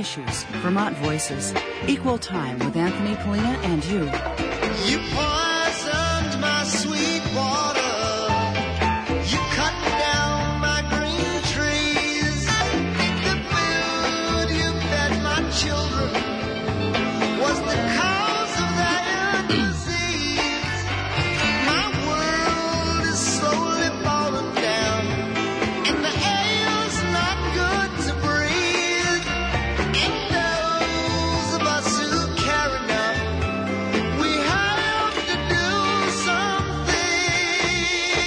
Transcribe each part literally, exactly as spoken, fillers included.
issues, Vermont Voices, Equal Time with Anthony Polina and you. You poisoned my sweet water. You cut down my green trees. The food you fed my children was the cause of their disease. My world is slowly falling down, and the air's not good to breathe. And those of us who care enough, we have to do something.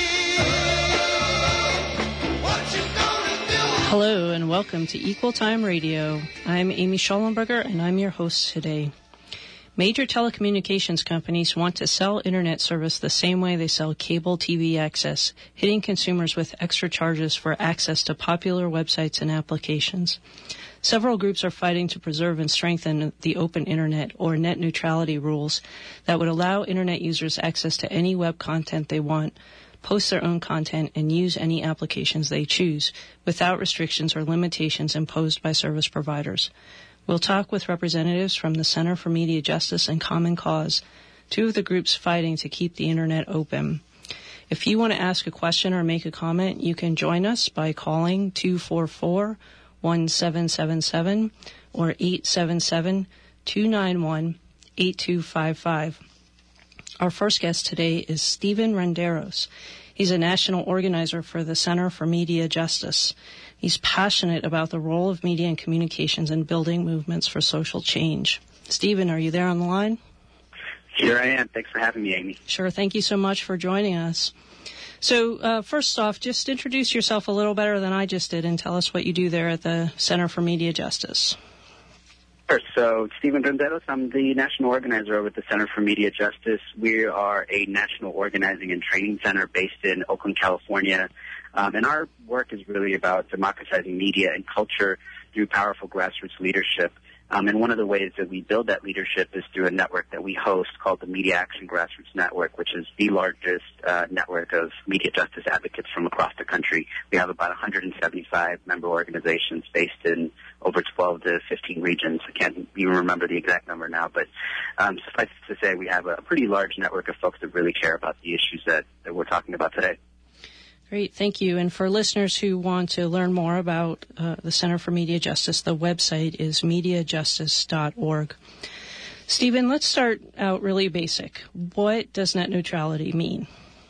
What you gonna do? Hello and welcome to Equal Time Radio. I'm Amy Schollenberger and I'm your host today. Major telecommunications companies want to sell internet service the same way they sell cable T V access, hitting consumers with extra charges for access to popular websites and applications. Several groups are fighting to preserve and strengthen the open internet or net neutrality rules that would allow internet users access to any web content they want, post their own content, and use any applications they choose without restrictions or limitations imposed by service providers. We'll talk with representatives from the Center for Media Justice and Common Cause, two of the groups fighting to keep the internet open. If you want to ask a question or make a comment, you can join us by calling two four four, one seven seven seven or eight seven seven, two nine one, eight two five five. Our first guest today is Stephen Renderos. He's a national organizer for the Center for Media Justice. He's passionate about the role of media and communications in building movements for social change. Stephen, are you there on the line? Here I am. Thanks for having me, Amy. Sure. Thank you so much for joining us. So uh, first off, just introduce yourself a little better than I just did and tell us what you do there at the Center for Media Justice. Sure. So, Stephen Renderos, I'm the national organizer with the Center for Media Justice. We are a national organizing and training center based in Oakland, California. Um, and our work is really about democratizing media and culture through powerful grassroots leadership. Um, and one of the ways that we build that leadership is through a network that we host called the Media Action Grassroots Network, which is the largest uh, network of media justice advocates from across the country. We have about one hundred seventy-five member organizations based in over twelve to fifteen regions. I can't even remember the exact number now, but um, suffice it to say we have a pretty large network of folks that really care about the issues that, that we're talking about today. Great, thank you. And for listeners who want to learn more about uh, the Center for Media Justice, the website is media justice dot org. Stephen, let's start out really basic. What does net neutrality mean?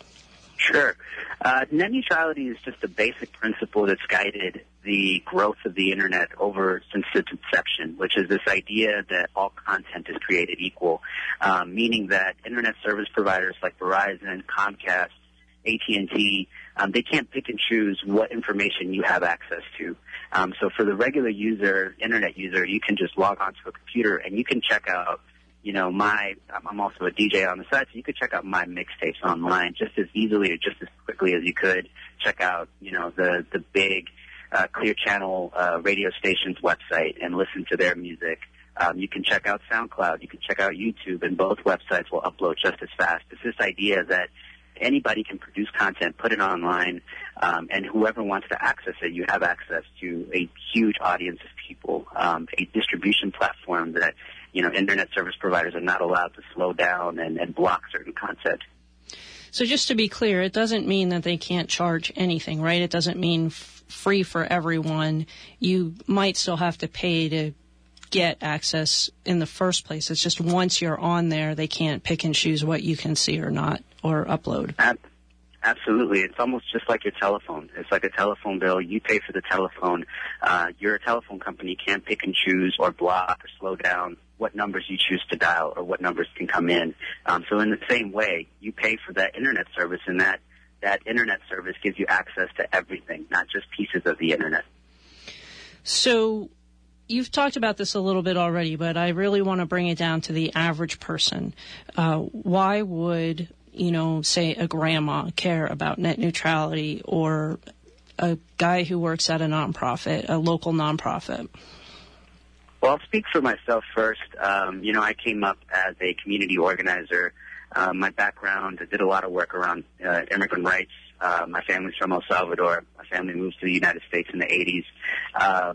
Sure. Uh, net neutrality is just a basic principle that's guided the growth of the Internet over since its inception, which is this idea that all content is created equal, um, meaning that Internet service providers like Verizon, Comcast, A T and T, um, they can't pick and choose what information you have access to. Um, so for the regular user, Internet user, you can just log onto a computer and you can check out, you know, my, I'm also a D J on the side, so you could check out my mixtapes online just as easily or just as quickly as you could check out, you know, the, the big uh, Clear Channel uh, radio station's website and listen to their music. Um, you can check out SoundCloud, you can check out YouTube, and both websites will upload just as fast. It's this idea that anybody can produce content, put it online, um, and whoever wants to access it, you have access to a huge audience of people, um, a distribution platform that, you know, internet service providers are not allowed to slow down and, and block certain content. So just to be clear, it doesn't mean that they can't charge anything, right? It doesn't mean f- free for everyone. You might still have to pay to get access in the first place. It's just once you're on there, they can't pick and choose what you can see or not or upload. Ab- Absolutely. It's almost just like your telephone. It's like a telephone bill. You pay for the telephone. Uh, your telephone company can't pick and choose or block or slow down what numbers you choose to dial or what numbers can come in. Um, so in the same way, you pay for that internet service, and that, that internet service gives you access to everything, not just pieces of the internet. So you've talked about this a little bit already, but I really want to bring it down to the average person. Uh, why would, you know, say a grandma care about net neutrality, or a guy who works at a nonprofit, a local nonprofit? Well, I'll speak for myself first. Um, you know, I came up as a community organizer. Uh, my background, I did a lot of work around uh, immigrant rights. Uh, my family's from El Salvador. My family moved to the United States in the eighties. Um,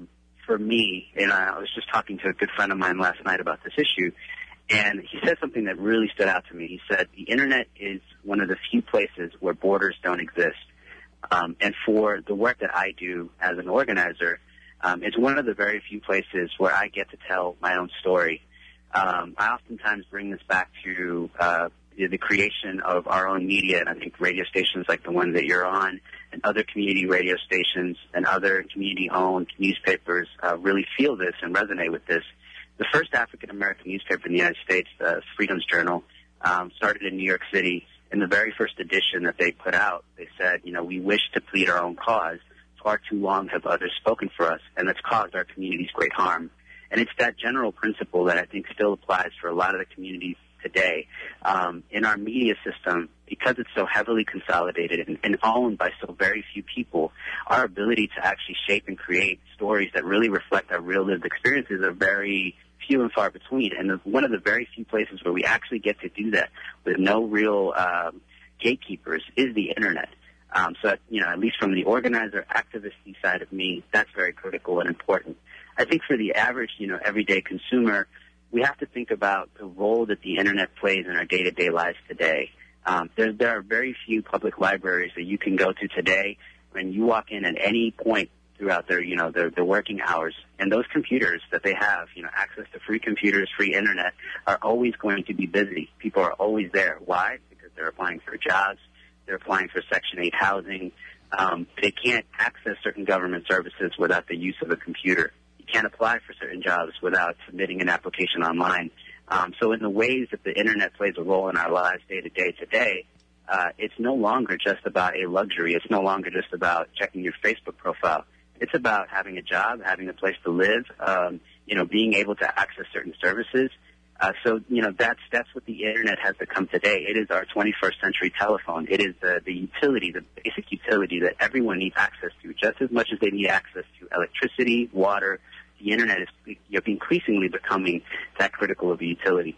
for me, and I was just talking to a good friend of mine last night about this issue, and he said something that really stood out to me. He said, the Internet is one of the few places where borders don't exist. Um, and for the work that I do as an organizer, um, it's one of the very few places where I get to tell my own story. Um, I oftentimes bring this back to uh, the creation of our own media, and I think radio stations like the one that you're on and other community radio stations and other community-owned newspapers uh, really feel this and resonate with this. The first African-American newspaper in the United States, uh, Freedom's Journal, um, started in New York City. In the very first edition that they put out, they said, you know, we wish to plead our own cause. Far too long have others spoken for us, and that's caused our communities great harm. And it's that general principle that I think still applies for a lot of the communities today. Um, in our media system, because it's so heavily consolidated and, and owned by so very few people, our ability to actually shape and create stories that really reflect our real lived experiences are very few and far between. And the, one of the very few places where we actually get to do that with no real um, gatekeepers is the Internet. Um, so, you know, at least from the organizer, activist side of me, that's very critical and important. I think for the average, you know, everyday consumer, we have to think about the role that the Internet plays in our day-to-day lives today. Um, there, there are very few public libraries that you can go to today when you walk in at any point throughout their, you know, their, their working hours. And those computers that they have, you know, access to free computers, free Internet, are always going to be busy. People are always there. Why? Because they're applying for jobs. They're applying for Section eight housing. Um, they can't access certain government services without the use of a computer. You can't apply for certain jobs without submitting an application online. Um, so in the ways that the Internet plays a role in our lives day to day today, uh, it's no longer just about a luxury. It's no longer just about checking your Facebook profile. It's about having a job, having a place to live, um, you know, being able to access certain services. Uh, so, you know, that's that's what the Internet has become today. It is our twenty-first century telephone. It is the, the utility, the basic utility that everyone needs access to, just as much as they need access to electricity, water. The Internet is, you know, increasingly becoming that critical of a utility.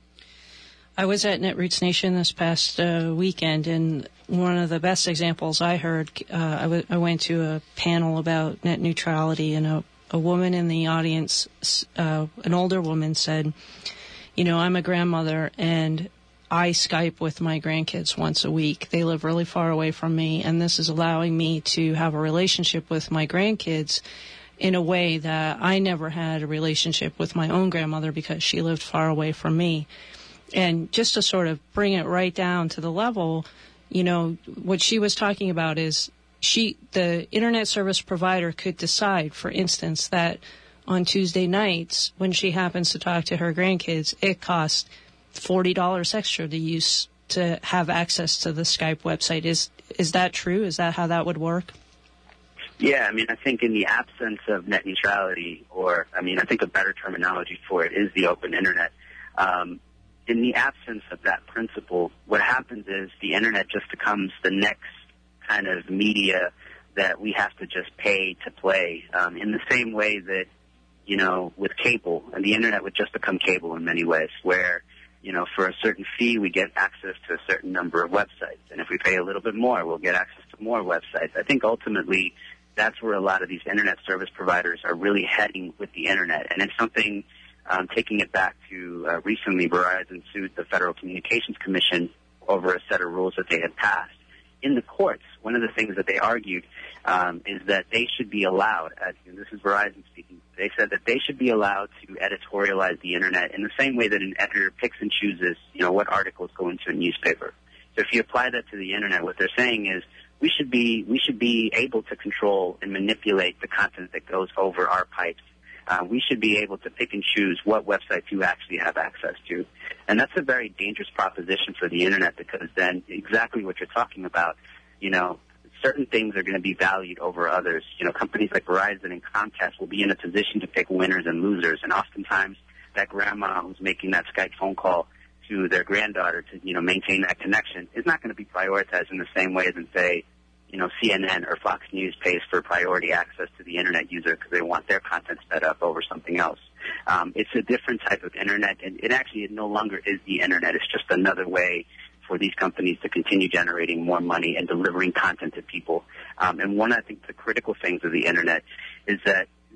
I was at Netroots Nation this past uh, weekend, and one of the best examples I heard, uh, I, w- I went to a panel about net neutrality, and a, a woman in the audience, uh, an older woman, said, you know, I'm a grandmother, and I Skype with my grandkids once a week. They live really far away from me, and this is allowing me to have a relationship with my grandkids in a way that I never had a relationship with my own grandmother because she lived far away from me. And just to sort of bring it right down to the level, you know, what she was talking about is she, the Internet service provider could decide, for instance, that on Tuesday nights, when she happens to talk to her grandkids, it costs forty dollars extra to use to have access to the Skype website. Is is that true? Is that how that would work? Yeah, I mean, I think in the absence of net neutrality, or, I mean, I think a better terminology for it is the open Internet. Um, in the absence of that principle, what happens is the Internet just becomes the next kind of media that we have to just pay to play, um, in the same way that, you know, with cable, and the Internet would just become cable in many ways, where, you know, for a certain fee, we get access to a certain number of websites. And if we pay a little bit more, we'll get access to more websites. I think ultimately that's where a lot of these Internet service providers are really heading with the Internet. And it's something, um, taking it back to uh, recently, Verizon sued the Federal Communications Commission over a set of rules that they had passed. In the courts, one of the things that they argued um, is that they should be allowed, as, and this is Verizon speaking, they said that they should be allowed to editorialize the Internet in the same way that an editor picks and chooses, you know, what articles go into a newspaper. So if you apply that to the Internet, what they're saying is we should be we should be able to control and manipulate the content that goes over our pipes. Uh, we should be able to pick and choose what websites you actually have access to. And that's a very dangerous proposition for the Internet, because then exactly what you're talking about, you know, certain things are going to be valued over others. You know, companies like Verizon and Comcast will be in a position to pick winners and losers. And oftentimes that grandma who's making that Skype phone call to their granddaughter to, you know, maintain that connection is not going to be prioritized in the same way than, say, you know, C N N or Fox News pays for priority access to the Internet user because they want their content sped up over something else. Um, it's a different type of Internet, and it actually it no longer is the Internet. It's just another way for these companies to continue generating more money and delivering content to people. Um, and one, I think, the critical things of the Internet is that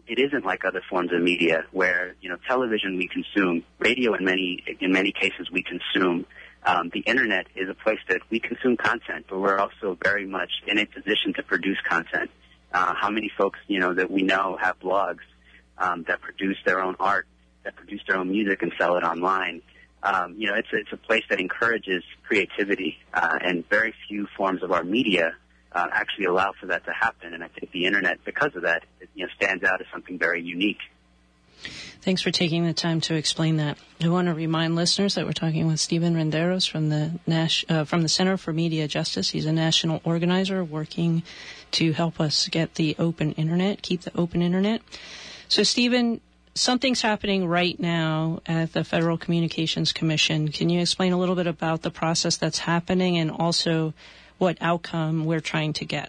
it isn't like other forms of media where, you know, television we consume, radio in many, in many cases we consume. Um, the internet is a place that we consume content, but we're also very much in a position to produce content. Uh, how many folks, you know, that we know have blogs um, that produce their own art, that produce their own music and sell it online? Um, you know, it's, it's a place that encourages creativity, uh, and very few forms of our media uh, actually allow for that to happen. And I think the internet, because of that, it, you know, stands out as something very unique. Thanks for taking the time to explain that. I want to remind listeners that we're talking with Steven Renderos from the Nash, uh, from the Center for Media Justice. He's a national organizer working to help us get the open internet, keep the open internet. So, Steven, something's happening right now at the Federal Communications Commission. Can you explain a little bit about the process that's happening and also what outcome we're trying to get?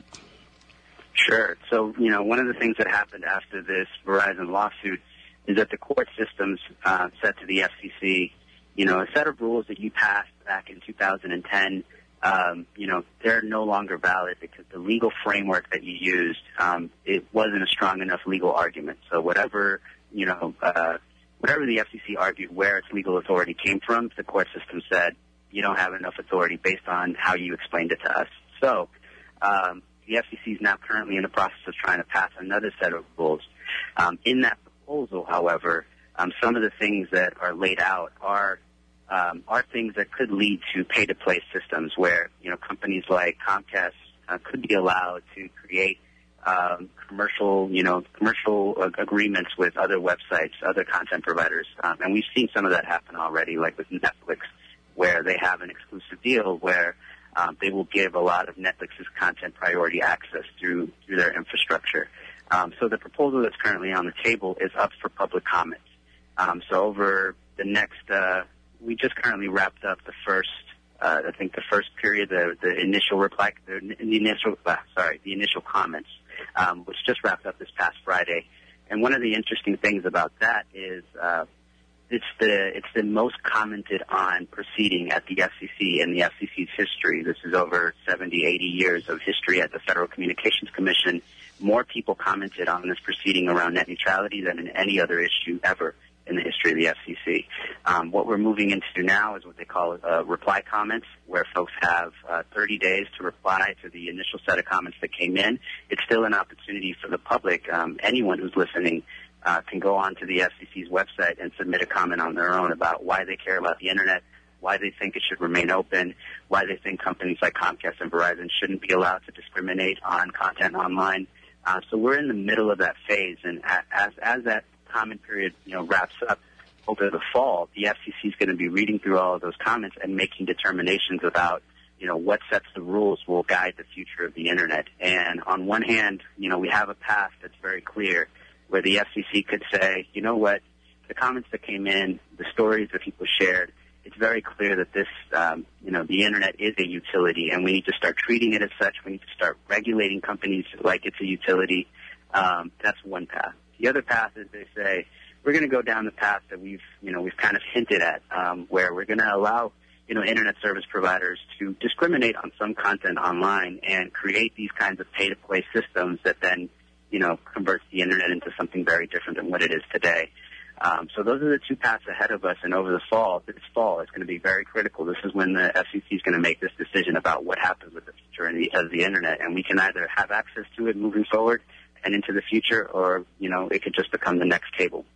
Sure. So, you know, one of the things that happened after this Verizon lawsuit is that the court systems uh, set to the F C C, you know, a set of rules that you passed back in two thousand ten, um, you know, they're no longer valid because the legal framework that you used, um, it wasn't a strong enough legal argument. So whatever, you know, uh, whatever the F C C argued where its legal authority came from, the court system said you don't have enough authority based on how you explained it to us. So um, the F C C is now currently in the process of trying to pass another set of rules. Um, in that proposal, however, um, some of the things that are laid out are um, are things that could lead to pay-to-play systems where, you know, companies like Comcast uh, could be allowed to create um, commercial, you know, commercial uh, agreements with other websites, other content providers, um, and we've seen some of that happen already, like with Netflix, where they have an exclusive deal where um, they will give a lot of Netflix's content priority access through through their infrastructure. Um, so the proposal that's currently on the table is up for public comments. Um, so over the next, uh, we just currently wrapped up the first, uh, I think the first period, the, the initial reply, the, the initial, uh, sorry, the initial comments, um, which just wrapped up this past Friday. And one of the interesting things about that is, uh, it's the, it's the most commented on proceeding at the F C C in the F C C's history. This is over seventy, eighty years of history at the Federal Communications Commission. More people commented on this proceeding around net neutrality than in any other issue ever in the history of the F C C. Um, what we're moving into now is what they call uh, reply comments, where folks have uh, thirty days to reply to the initial set of comments that came in. It's still an opportunity for the public. Um, anyone who's listening uh, can go onto the F C C's website and submit a comment on their own about why they care about the internet, why they think it should remain open, why they think companies like Comcast and Verizon shouldn't be allowed to discriminate on content online. Uh, so we're in the middle of that phase, and as as that comment period, you know, wraps up over the fall, the F C C is going to be reading through all of those comments and making determinations about, you know, what sets the rules will guide the future of the internet. And on one hand, you know, we have a path that's very clear where the F C C could say, you know what, the comments that came in, the stories that people shared, it's very clear that this, um, you know, the internet is a utility, and we need to start treating it as such. We need to start regulating companies like it's a utility. Um, that's one path. The other path is they say we're going to go down the path that we've, you know, we've kind of hinted at, um, where we're going to allow, you know, internet service providers to discriminate on some content online and create these kinds of pay-to-play systems that then, you know, converts the internet into something very different than what it is today. Um, so those are the two paths ahead of us, and over the fall, this fall, it's going to be very critical. This is when the F C C is going to make this decision about what happens with the future of the, of the internet, and we can either have access to it moving forward and into the future, or, you know, it could just become the next cable.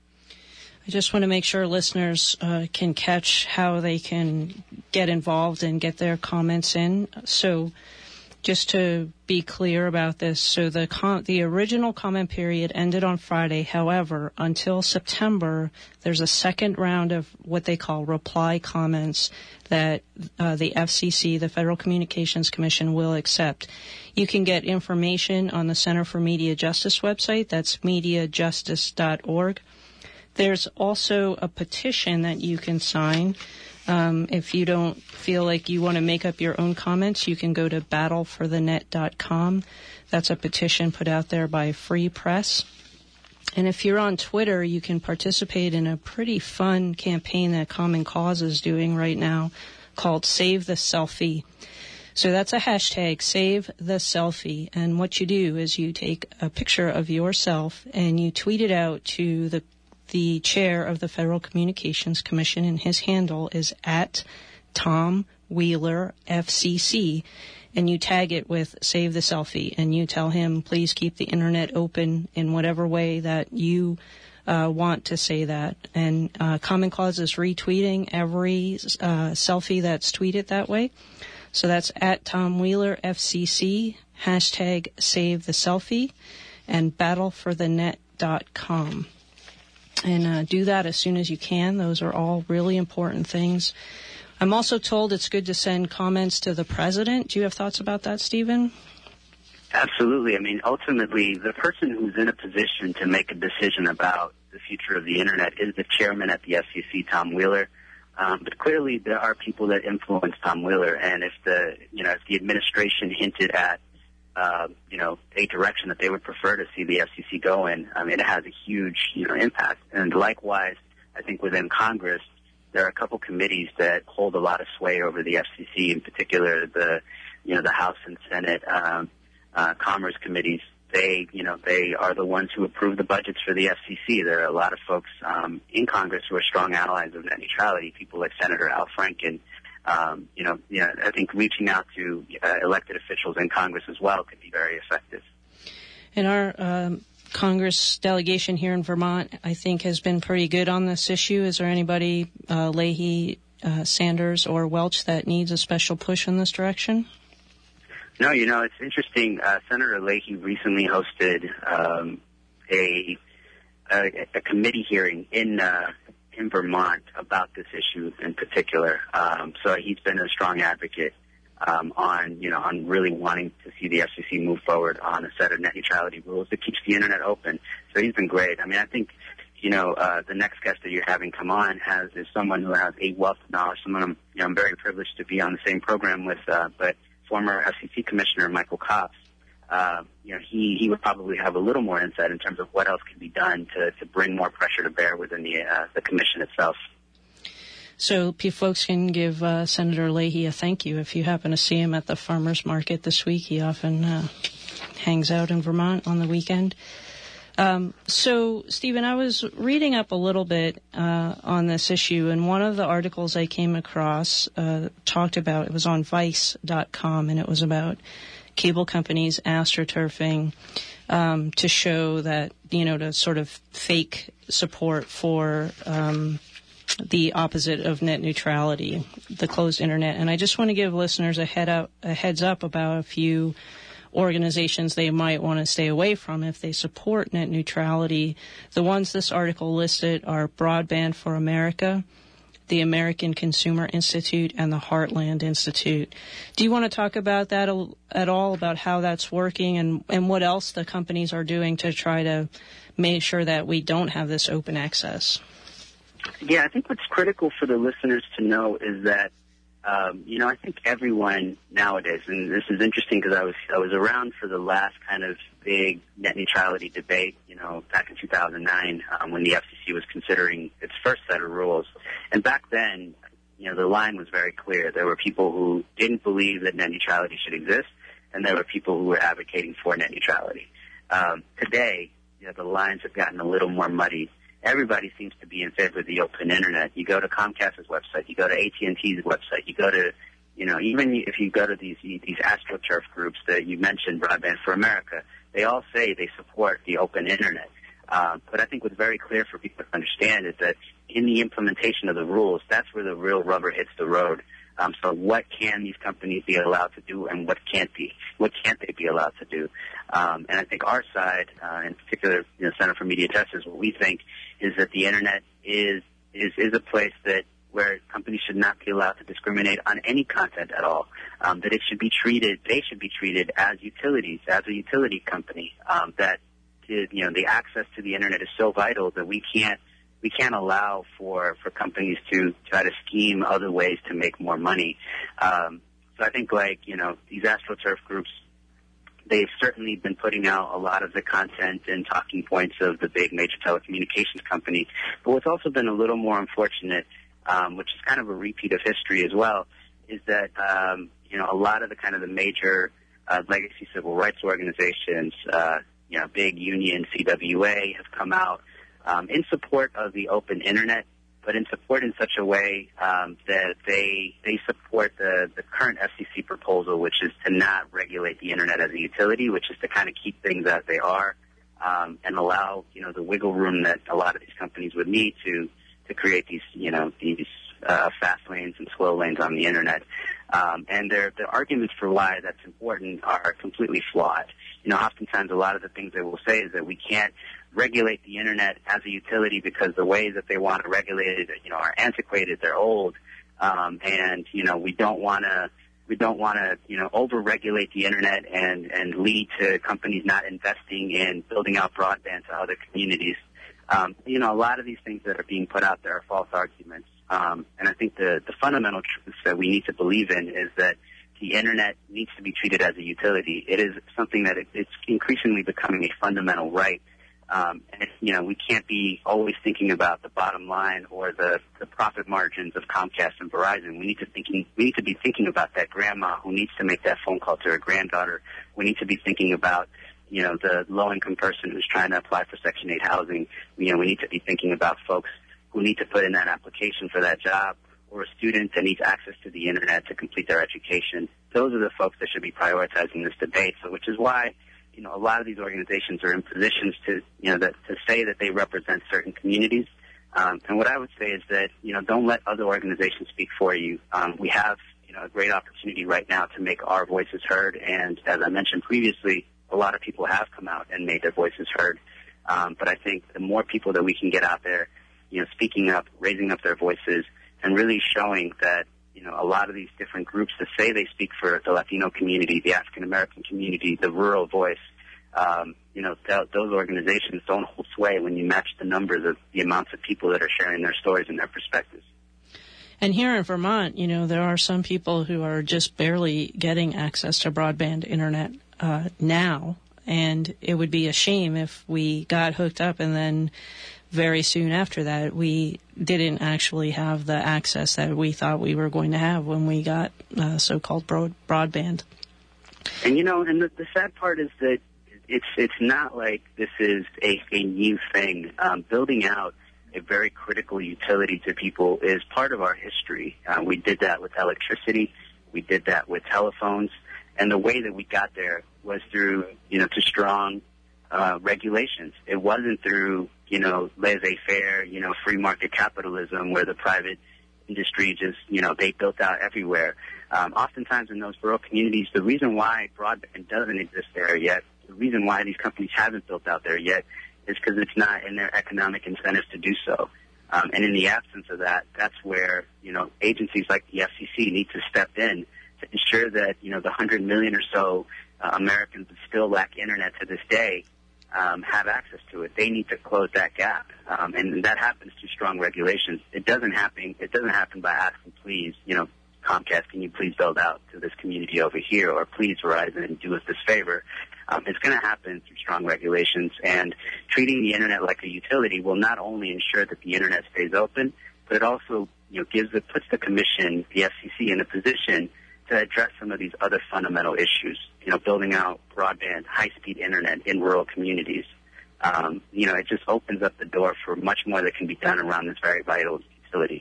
I just want to make sure listeners uh, can catch how they can get involved and get their comments in. So just to be clear about this, so the com- the original comment period ended on Friday. However, until September, there's a second round of what they call reply comments that uh, the F C C, the Federal Communications Commission, will accept. You can get information on the Center for Media Justice website. That's media justice dot org. There's also a petition that you can sign. Um, if you don't feel like you want to make up your own comments, you can go to battle for the net dot com. That's a petition put out there by Free Press. And if you're on Twitter, you can participate in a pretty fun campaign that Common Cause is doing right now called Save the Selfie. So that's a hashtag, Save the Selfie. And what you do is you take a picture of yourself and you tweet it out to the the chair of the Federal Communications Commission, and his handle is at Tom Wheeler F C C. And you tag it with Save the Selfie, and you tell him, please keep the internet open in whatever way that you uh, want to say that. And uh, Common Cause is retweeting every uh, selfie that's tweeted that way. So that's at Tom Wheeler F C C, hashtag Save the Selfie, and battle for the net dot com. And uh, do that as soon as you can. Those are all really important things. I'm also told it's good to send comments to the president. Do you have thoughts about that, Stephen? Absolutely. I mean, ultimately, the person who's in a position to make a decision about the future of the internet is the chairman at the F C C, Tom Wheeler. Um, but clearly, there are people that influence Tom Wheeler, and if the you know if the administration hinted at uh, you know a direction that they would prefer to see the F C C go in, I mean, it has a huge you know impact. And likewise, I think within Congress, there are a couple committees that hold a lot of sway over the F C C, in particular the, you know, the House and Senate um, uh, Commerce committees. They, you know, they are the ones who approve the budgets for the F C C. There are a lot of folks um, in Congress who are strong allies of net neutrality. People like Senator Al Franken. Um, you know, you know, I think reaching out to uh, elected officials in Congress as well could be very effective. In our um Congress delegation here in Vermont, I think, has been pretty good on this issue. Is there anybody, uh, Leahy, uh, Sanders, or Welch, that needs a special push in this direction? No, you know, it's interesting. Uh, Senator Leahy recently hosted um, a, a a committee hearing in uh, in Vermont about this issue in particular. Um, so he's been a strong advocate Um, on, you know, on really wanting to see the F C C move forward on a set of net neutrality rules that keeps the internet open. So he's been great. I mean, I think, you know, uh, the next guest that you're having come on has is someone who has a wealth of knowledge. Someone I'm, you know, I'm very privileged to be on the same program with, uh, but former F C C Commissioner Michael Copps. Uh, you know, he, he would probably have a little more insight in terms of what else can be done to, to bring more pressure to bear within the, uh, the commission itself. So folks can give uh, Senator Leahy a thank you if you happen to see him at the farmers market this week. He often uh, hangs out in Vermont on the weekend. Um, so, Stephen, I was reading up a little bit uh, on this issue, and one of the articles I came across uh, talked about, it was on vice dot com, and it was about cable companies astroturfing um, to show that, you know, to sort of fake support for um the opposite of net neutrality, the closed internet. And I just want to give listeners a, head up, a heads up about a few organizations they might want to stay away from if they support net neutrality. The ones this article listed are Broadband for America, the American Consumer Institute, and the Heartland Institute. Do you want to talk about that at all, about how that's working and, and what else the companies are doing to try to make sure that we don't have this open access? Yeah, I think what's critical for the listeners to know is that, um, you know, I think everyone nowadays, and this is interesting because I was I was around for the last kind of big net neutrality debate, you know, back in two thousand nine um, when the F C C was considering its first set of rules. And back then, you know, the line was very clear. There were people who didn't believe that net neutrality should exist, and there were people who were advocating for net neutrality. Um, today, you know, the lines have gotten a little more muddy. Everybody seems to be in favor of the open internet. You go to Comcast's website, you go to A T and T's website, you go to, you know, even if you go to these these AstroTurf groups that you mentioned, Broadband for America, they all say they support the open internet. Um, but I think what's very clear for people to understand is that in the implementation of the rules, that's where the real rubber hits the road. Um, so what can these companies be allowed to do, and what can't be? What can't they be allowed to do? Um, and I think our side, uh, in particular, you know, Center for Media Justice, what we think is that the internet is is is a place that where companies should not be allowed to discriminate on any content at all. Um, that it should be treated, they should be treated as utilities, as a utility company. Um, that you know, the access to the internet is so vital that we can't. We can't allow for, for companies to try to scheme other ways to make more money. Um, so I think, like, you know, these AstroTurf groups, they've certainly been putting out a lot of the content and talking points of the big major telecommunications company. But what's also been a little more unfortunate, um, which is kind of a repeat of history as well, is that, um, you know, a lot of the kind of the major uh, legacy civil rights organizations, uh, you know, big union, C W A, have come out um, in support of the open internet, but in support in such a way um, that they they support the, the current F C C proposal, which is to not regulate the internet as a utility, which is to kind of keep things as they are um, and allow, you know, the wiggle room that a lot of these companies would need to to create these, you know, these uh, fast lanes and slow lanes on the internet. Um, and their their arguments for why that's important are completely flawed. You know, oftentimes a lot of the things they will say is that we can't regulate the internet as a utility because the ways that they want to regulate it, you know, are antiquated, they're old, um, and you know, we don't want to we don't want to you know over-regulate the internet and and lead to companies not investing in building out broadband to other communities. Um, you know, a lot of these things that are being put out there are false arguments, um, and I think the the fundamental truths that we need to believe in is that the internet needs to be treated as a utility. It is something that it, it's increasingly becoming a fundamental right. Um, and, you know, we can't be always thinking about the bottom line or the, the profit margins of Comcast and Verizon. We need to thinking, we need to be thinking about that grandma who needs to make that phone call to her granddaughter. We need to be thinking about, you know, the low-income person who's trying to apply for Section eight housing. You know, we need to be thinking about folks who need to put in that application for that job, or a student that needs access to the internet to complete their education. Those are the folks that should be prioritizing this debate. So, which is why, you know, a lot of these organizations are in positions to, you know, that, to say that they represent certain communities. Um, and what I would say is that, you know, don't let other organizations speak for you. Um, we have, you know, a great opportunity right now to make our voices heard. And as I mentioned previously, a lot of people have come out and made their voices heard. Um, but I think the more people that we can get out there, you know, speaking up, raising up their voices, and really showing that, you know, a lot of these different groups that say they speak for the Latino community, the African American community, the rural voice, um, you know, th- those organizations don't hold sway when you match the numbers of the amounts of people that are sharing their stories and their perspectives. And here in Vermont, you know, there are some people who are just barely getting access to broadband internet uh, now, and it would be a shame if we got hooked up and then very soon after that we didn't actually have the access that we thought we were going to have when we got uh, so-called broad- broadband. And, you know, and the, the sad part is that it's it's not like this is a, a new thing. Um, building out a very critical utility to people is part of our history. Uh, we did that with electricity. We did that with telephones. And the way that we got there was through, you know, to strong uh, regulations. It wasn't through, you know, laissez-faire, you know, free market capitalism where the private industry just, you know, they built out everywhere. Um, oftentimes in those rural communities, the reason why broadband doesn't exist there yet, the reason why these companies haven't built out there yet is because it's not in their economic incentives to do so. Um, and in the absence of that, that's where, you know, agencies like the F C C need to step in to ensure that, you know, the one hundred million or so uh, Americans that still lack internet to this day um, have access to it. They need to close that gap, um, and that happens through strong regulations. It doesn't happen. It doesn't happen by asking, please, you know, Comcast, can you please build out to this community over here, or please Verizon, do us this favor. Um, it's going to happen through strong regulations, and treating the internet like a utility will not only ensure that the internet stays open, but it also, you know, gives it puts the commission, the F C C, in a position to address some of these other fundamental issues. You know, building out broadband, high-speed internet in rural communities. Um, you know, it just opens up the door for much more that can be done around this very vital utility.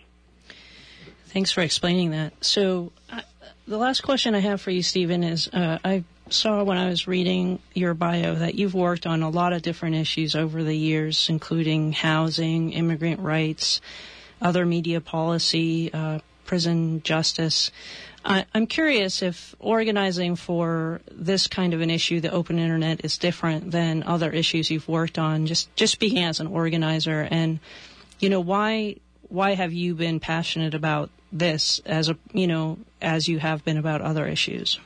Thanks for explaining that. So uh, the last question I have for you, Stephen, is uh, I saw when I was reading your bio that you've worked on a lot of different issues over the years, including housing, immigrant rights, other media policy, uh, prison justice. I, I'm curious if organizing for this kind of an issue, the open internet, is different than other issues you've worked on, just, just speaking as an organizer. And, you know, why why have you been passionate about this as a, you know, as you have been about other issues?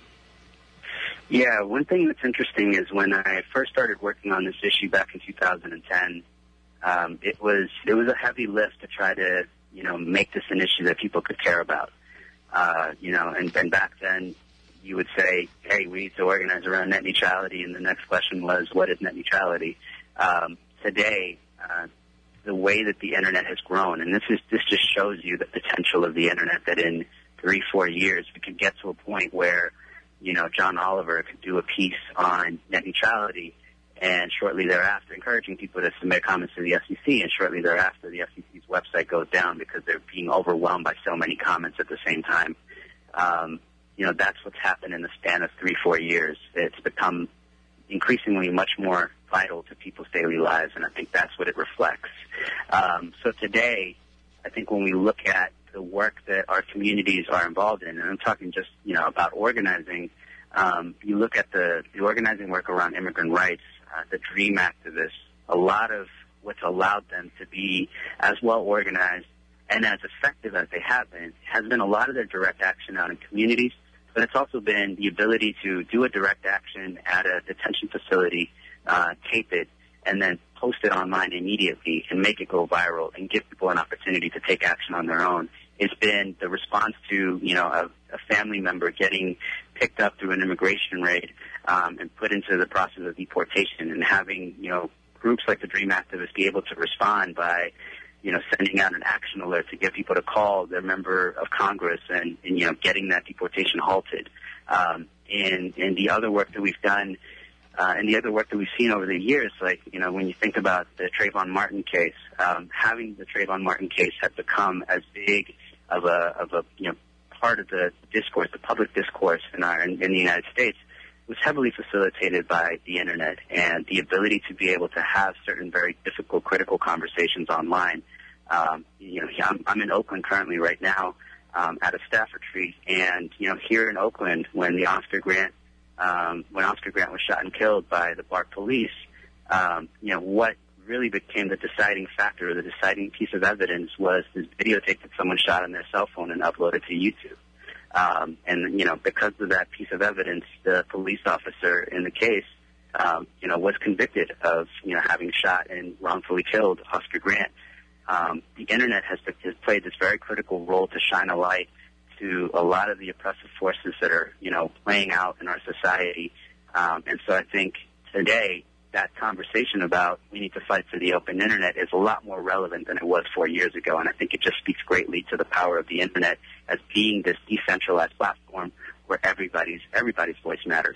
Yeah, one thing that's interesting is when I first started working on this issue back in two thousand ten, um, it was it was a heavy lift to try to, you know, make this an issue that people could care about. Uh, you know, and, and back then you would say, hey, we need to organize around net neutrality, and the next question was, what is net neutrality? Um, today, uh, the way that the internet has grown, and this is this just shows you the potential of the internet, that in three, four years, we could get to a point where, you know, John Oliver could do a piece on net neutrality, and shortly thereafter, encouraging people to submit comments to the F C C, and shortly thereafter, the F C C's website goes down because they're being overwhelmed by so many comments at the same time. Um, you know, that's what's happened in the span of three, four years. It's become increasingly much more vital to people's daily lives, and I think that's what it reflects. Um, so today, I think when we look at the work that our communities are involved in, and I'm talking just, you know, about organizing, um, you look at the, the organizing work around immigrant rights, uh, the DREAM activists, a lot of what's allowed them to be as well organized and as effective as they have been has been a lot of their direct action out in communities, but it's also been the ability to do a direct action at a detention facility, uh, tape it, and then post it online immediately and make it go viral and give people an opportunity to take action on their own. It's been the response to, you know, a, a family member getting picked up through an immigration raid um, and put into the process of deportation, and having, you know, groups like the DREAM activists be able to respond by, you know, sending out an action alert to get people to call their member of Congress and, and you know, getting that deportation halted. Um, and, and the other work that we've done, uh, and the other work that we've seen over the years, like, you know, when you think about the Trayvon Martin case, um, having the Trayvon Martin case have become as big of a, of a, you know, part of the discourse, the public discourse in our, in, in the United States, was heavily facilitated by the internet and the ability to be able to have certain very difficult, critical conversations online. Um, you know, I'm, I'm in Oakland currently right now, um, at a staff retreat, and, you know, here in Oakland, when the Oscar Grant, um, when Oscar Grant was shot and killed by the BART police, um, you know, what really became the deciding factor, or the deciding piece of evidence, was this videotape that someone shot on their cell phone and uploaded to YouTube. Um, and, you know, because of that piece of evidence, the police officer in the case, um, you know, was convicted of, you know, having shot and wrongfully killed Oscar Grant. Um, the internet has, has played this very critical role to shine a light to a lot of the oppressive forces that are, you know, playing out in our society. Um, and so I think today that conversation about we need to fight for the open internet is a lot more relevant than it was four years ago. And I think it just speaks greatly to the power of the internet as being this decentralized platform where everybody's everybody's voice matters.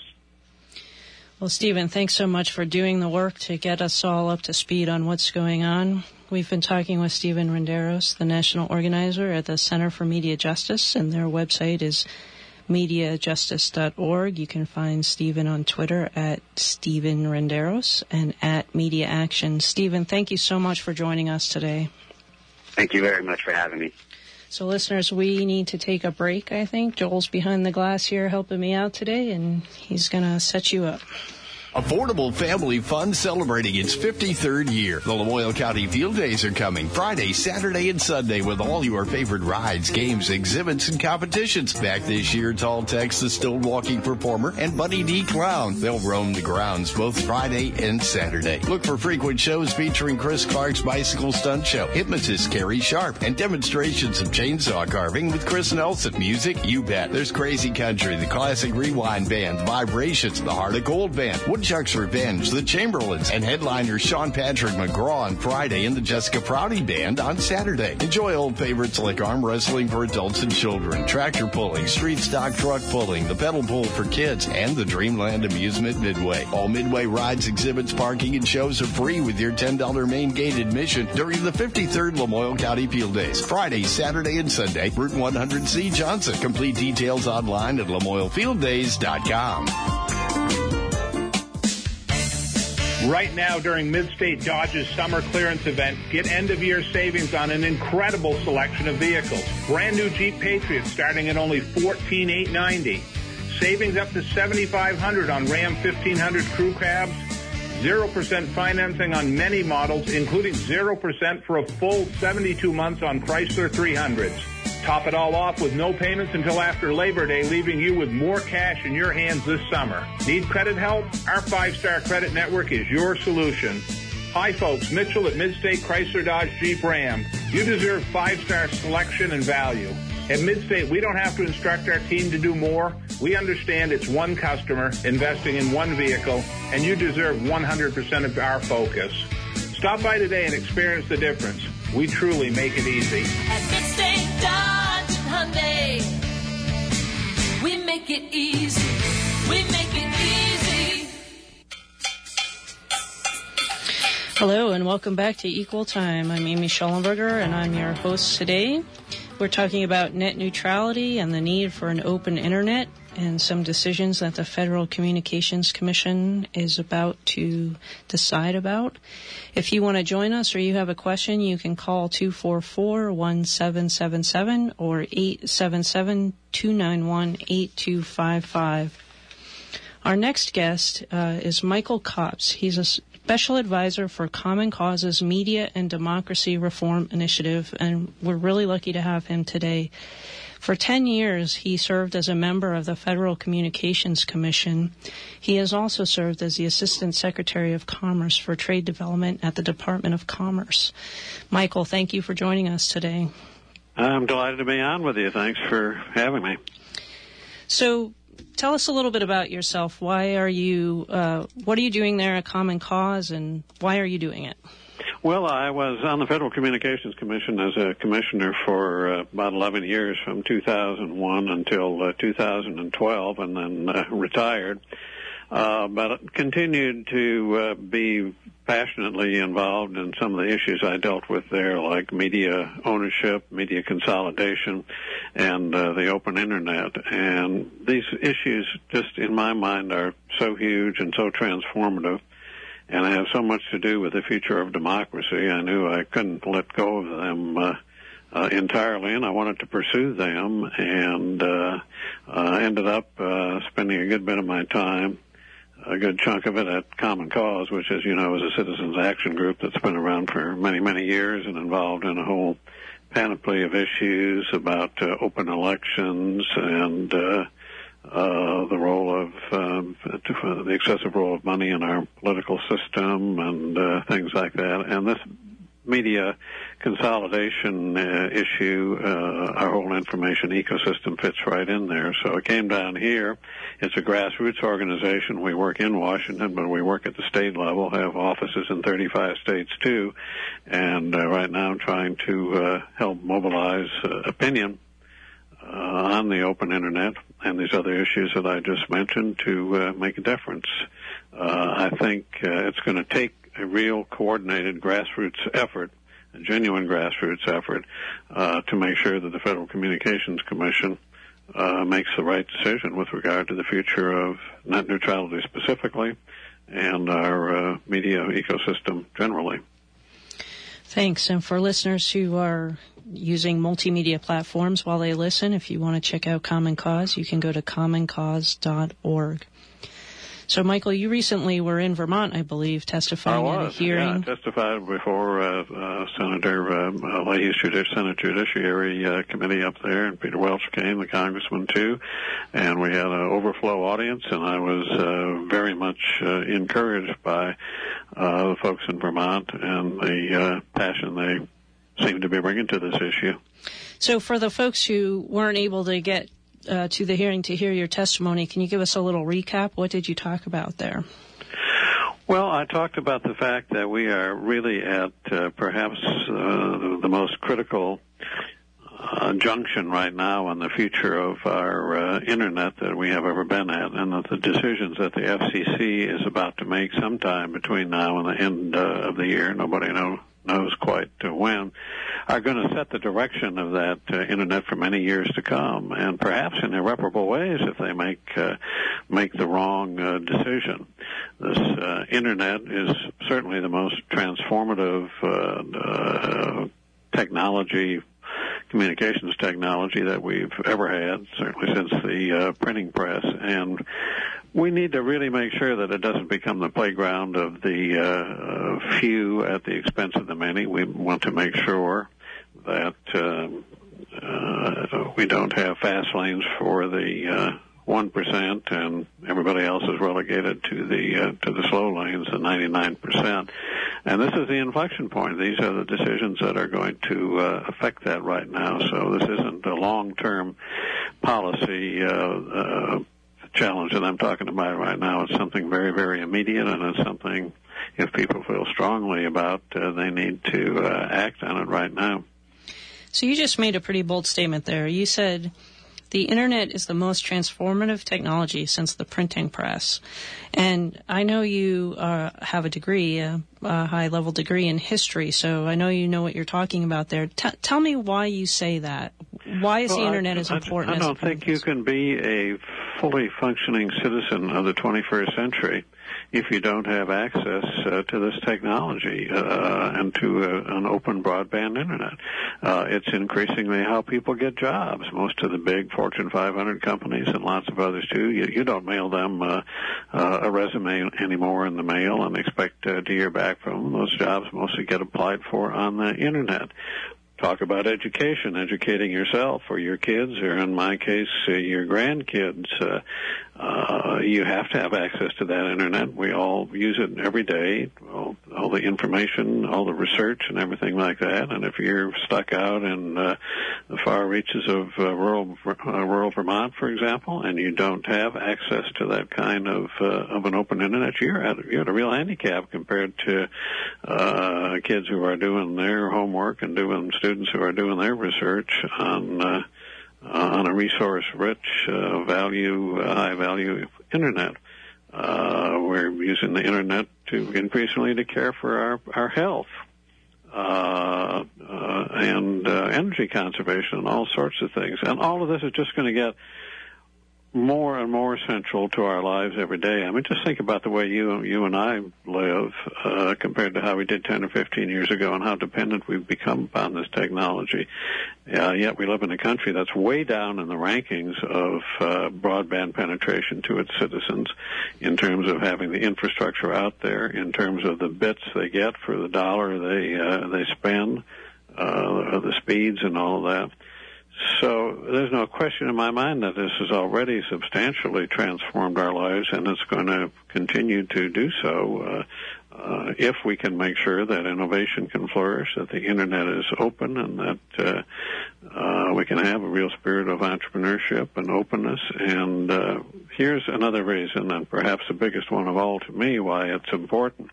Well, Stephen, thanks so much for doing the work to get us all up to speed on what's going on. We've been talking with Stephen Renderos, the national organizer at the Center for Media Justice, and their website is media justice dot org. You can find Stephen on Twitter at Stephen Renderos and at Media Action. Stephen, thank you so much for joining us today. Thank you very much for having me. So, listeners, we need to take a break, I think. Joel's behind the glass here helping me out today, and he's going to set you up. Affordable Family Fun celebrating its fifty-third year. The Lamoille County Field Days are coming Friday, Saturday, and Sunday with all your favorite rides, games, exhibits, and competitions. Back this year, Tall Tex, the stone walking performer, and Buddy D. Clown. They'll roam the grounds both Friday and Saturday. Look for frequent shows featuring Chris Clark's Bicycle Stunt Show, hypnotist Carrie Sharp, and demonstrations of chainsaw carving with Chris Nelson. Music, you bet. There's Crazy Country, the Classic Rewind Band, Vibrations, the Heart of Gold Band, Woodchuck's Revenge, the Chamberlains, and headliner Sean Patrick McGraw on Friday, and the Jessica Prouty Band on Saturday. Enjoy old favorites like arm wrestling for adults and children, tractor pulling, street stock truck pulling, the pedal pull for kids, and the Dreamland Amusement Midway. All Midway rides, exhibits, parking, and shows are free with your ten dollars main gate admission during the fifty-third Lamoille County Field Days. Friday, Saturday, and Sunday, Route one hundred C Johnson. Complete details online at lamoille field days dot com. Right now, during Midstate Dodge's summer clearance event, get end-of-year savings on an incredible selection of vehicles. Brand new Jeep Patriot starting at only fourteen thousand eight hundred ninety dollars. Savings up to seven thousand five hundred dollars on Ram fifteen hundred Crew Cabs. zero percent financing on many models, including zero percent for a full seventy-two months on Chrysler three hundreds. Top it all off with no payments until after Labor Day, leaving you with more cash in your hands this summer. Need credit help? Our five-star credit network is your solution. Hi, folks. Mitchell at Midstate Chrysler Dodge Jeep Ram. You deserve five-star selection and value. At Midstate, we don't have to instruct our team to do more. We understand it's one customer investing in one vehicle, and you deserve one hundred percent of our focus. Stop by today and experience the difference. We truly make it easy. At Midstate Dodge and Hyundai, make it easy. We make it easy. Hello and welcome back to Equal Time. I'm Amy Schollenberger and I'm your host today. We're talking about net neutrality and the need for an open internet and some decisions that the Federal Communications Commission is about to decide about. If you want to join us or you have a question, you can call two four four, one seven seven seven or eight seven seven, two nine one, eight two five five. Our next guest uh, is Michael Copps. He's a Special Advisor for Common Cause's Media and Democracy Reform Initiative, and we're really lucky to have him today. For ten years, he served as a member of the Federal Communications Commission. He has also served as the Assistant Secretary of Commerce for Trade Development at the Department of Commerce. Michael, thank you for joining us today. I'm delighted to be on with you. Thanks for having me. So, tell us a little bit about yourself. Why are you, uh, what are you doing there at Common Cause, and why are you doing it? Well, I was on the Federal Communications Commission as a commissioner for uh, about eleven years, from two thousand one until uh, two thousand twelve, and then uh, retired. Uh, but continued to uh, be passionately involved in some of the issues I dealt with there, like media ownership, media consolidation, and uh, the open internet. And these issues, just in my mind, are so huge and so transformative, and have so much to do with the future of democracy. I knew I couldn't let go of them uh, uh, entirely, and I wanted to pursue them, and uh, uh, ended up uh, spending a good bit of my time, a good chunk of it, at Common Cause, which, as you know, is a citizens action group that's been around for many, many years and involved in a whole panoply of issues about uh, open elections and uh, uh, the role of um, the excessive role of money in our political system and uh, things like that. And this media consolidation uh, issue, uh, our whole information ecosystem fits right in there. So it came down here. It's a grassroots organization. We work in Washington, but we work at the state level, have offices in thirty-five states too, and uh, right now I'm trying to uh, help mobilize uh, opinion uh, on the open internet and these other issues that I just mentioned to uh, make a difference. Uh, I think uh, it's going to take a real coordinated grassroots effort, a genuine grassroots effort, uh, to make sure that the Federal Communications Commission uh, makes the right decision with regard to the future of net neutrality specifically and our uh, media ecosystem generally. Thanks. And for listeners who are using multimedia platforms while they listen, if you want to check out Common Cause, you can go to common cause dot org. So, Michael, you recently were in Vermont, I believe, testifying I at a was, hearing. Yeah, I testified before uh, uh, Senator uh, Leahy's Judici- Senate Judiciary uh, Committee up there, and Peter Welch came, the congressman, too. And we had an overflow audience, and I was uh, very much uh, encouraged by uh, the folks in Vermont and the uh, passion they seem to be bringing to this issue. So for the folks who weren't able to get Uh, to the hearing to hear your testimony, can you give us a little recap? What did you talk about there? Well, I talked about the fact that we are really at uh, perhaps uh, the most critical uh, junction right now on the future of our uh, internet that we have ever been at, and that the decisions that the F C C is about to make sometime between now and the end uh, of the year, nobody know, knows quite uh, when, are going to set the direction of that uh, internet for many years to come, and perhaps in irreparable ways if they make uh, make the wrong uh, decision. This uh, internet is certainly the most transformative uh, uh, technology, communications technology that we've ever had, certainly since the uh, printing press, and we need to really make sure that it doesn't become the playground of the uh, few at the expense of the many. We want to make sure that uh, uh, we don't have fast lanes for the uh, one percent and everybody else is relegated to the uh, to the slow lanes, the ninety-nine percent. And this is the inflection point. These are the decisions that are going to uh, affect that right now. So this isn't a long-term policy uh, uh, challenge that I'm talking about right now. It's something very, very immediate, and it's something, if people feel strongly about, uh, they need to uh, act on it right now. So you just made a pretty bold statement there. You said the internet is the most transformative technology since the printing press. And I know you uh, have a degree, a, a high-level degree in history, so I know you know what you're talking about there. T- tell me why you say that. Why is well, the internet I, as important I, I as don't think you can be a fully functioning citizen of the twenty-first century if you don't have access uh, to this technology uh, and to uh, an open broadband internet. Uh, it's increasingly how people get jobs. Most of the big Fortune five hundred companies and lots of others too, you, you don't mail them uh, uh, a resume anymore in the mail and expect uh, to hear back from them. Those jobs mostly get applied for on the internet. Talk about education, educating yourself or your kids, or in my case, uh, your grandkids. Uh, uh, you have to have access to that internet. We all use it every day, all, all the information, all the research and everything like that. And if you're stuck out in uh, the far reaches of uh, rural uh, rural Vermont, for example, and you don't have access to that kind of uh, of an open internet, you're at, you're at a real handicap compared to uh, kids who are doing their homework and doing students who are doing their research on uh, on a resource-rich, uh, value, uh, high-value internet. Uh, we're using the internet to increasingly to care for our our health uh, uh, and uh, energy conservation and all sorts of things. And all of this is just going to get more and more central to our lives every day. I mean, just think about the way you you and I live uh, compared to how we did ten or fifteen years ago, and how dependent we've become upon this technology. Uh, yet we live in a country that's way down in the rankings of uh, broadband penetration to its citizens in terms of having the infrastructure out there, in terms of the bits they get for the dollar they uh, they spend, uh, the speeds and all of that. So there's no question in my mind that this has already substantially transformed our lives, and it's going to continue to do so uh, uh, if we can make sure that innovation can flourish, that the internet is open, and that uh, uh, we can have a real spirit of entrepreneurship and openness. And uh, here's another reason, and perhaps the biggest one of all to me, why it's important.